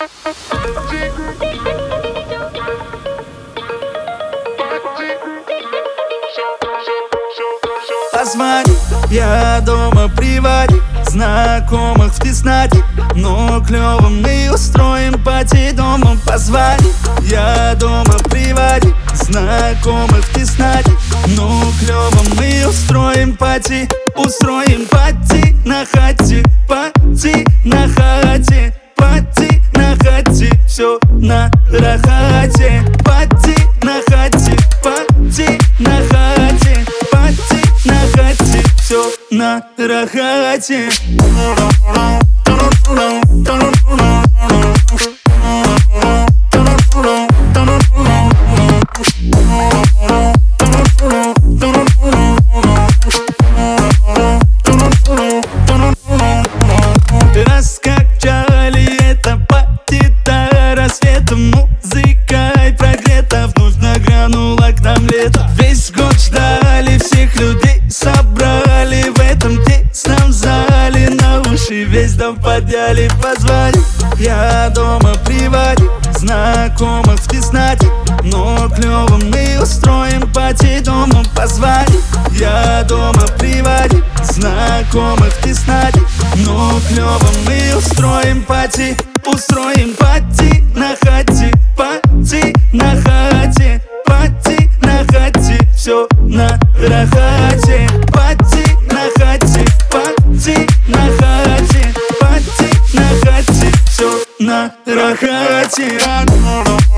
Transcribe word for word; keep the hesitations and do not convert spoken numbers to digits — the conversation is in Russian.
Позвони, я дома, приводи знакомых в тесноте, но клёво мы устроим пати дома. Позвони, я дома, приводи знакомых в тесноте, но клёво мы устроим пати. Устроим пати на хате, пати на хате, пати на хате, все на рахате. Пати на хате, пати на хате, пати на хате, все на рахате. Раскачали это пати до рассвета, музыкой прогрета, вновь нагрянуло к нам лето. Весь год ждали, всех людей собрали в этом тесном зале, на уши весь дом подняли. Позвони, я дома, приводи знакомых в тесноте, но клёво мы устроим пати дома. Позвони, я дома, приводи знакомых в тесноте, но клёво мы устроим пати. Устроим пати на хате, пати на хате, пати на хате, все на рахате. Пати на хате, пати на хате, пати на хате, все на рахате.